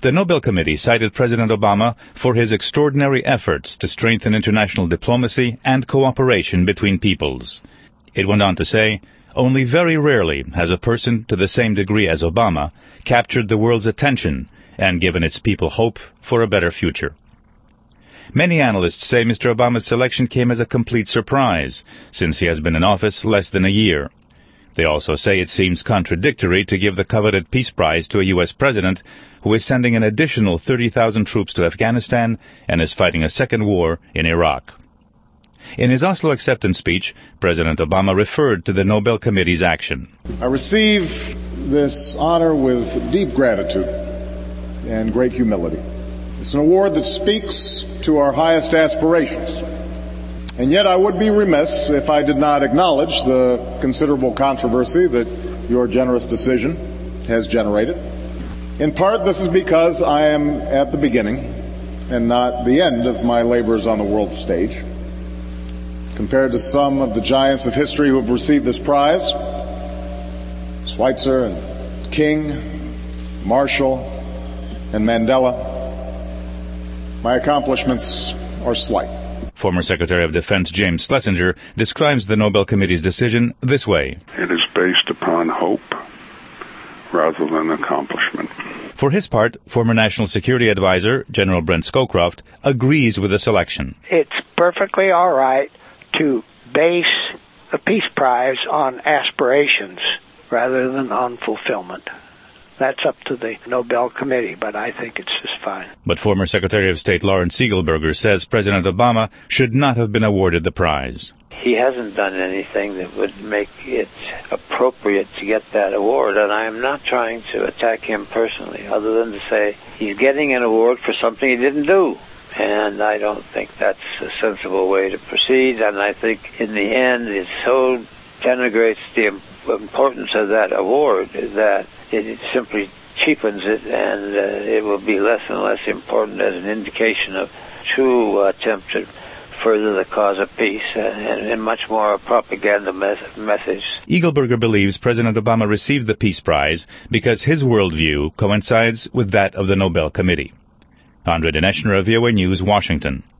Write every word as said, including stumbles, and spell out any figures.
The Nobel Committee cited President Obama for his extraordinary efforts to strengthen international diplomacy and cooperation between peoples. It went on to say, only very rarely has a person to the same degree as Obama captured the world's attention and given its people hope for a better future. Many analysts say Mister Obama's selection came as a complete surprise, since he has been in office less than a year. They also say it seems contradictory to give the coveted Peace Prize to a U S president who is sending an additional thirty thousand troops to Afghanistan and is fighting a second war in Iraq. In his Oslo acceptance speech, President Obama referred to the Nobel Committee's action. I receive this honor with deep gratitude and great humility. It's an award that speaks to our highest aspirations. And yet I would be remiss if I did not acknowledge the considerable controversy that your generous decision has generated. In part, this is because I am at the beginning and not the end of my labors on the world stage. Compared to some of the giants of history who have received this prize, Schweitzer and King, Marshall and Mandela, my accomplishments are slight. Former Secretary of Defense James Schlesinger describes the Nobel Committee's decision this way. It is based upon hope rather than accomplishment. For his part, former National Security Advisor General Brent Scowcroft agrees with the selection. It's perfectly all right to base a Peace Prize on aspirations rather than on fulfillment. That's up to the Nobel Committee, but I think it's just fine. But former Secretary of State Lawrence Eagleburger says President Obama should not have been awarded the prize. He hasn't done anything that would make it appropriate to get that award, and I am not trying to attack him personally, other than to say he's getting an award for something he didn't do. And I don't think that's a sensible way to proceed, and I think in the end it so denigrates the importance of that award that it simply cheapens it, and uh, it will be less and less important as an indication of true attempt to further the cause of peace, uh, and, and much more a propaganda mes- message. Eagleburger believes President Obama received the Peace Prize because his worldview coincides with that of the Nobel Committee. Andre Dinesh, V O A News, Washington.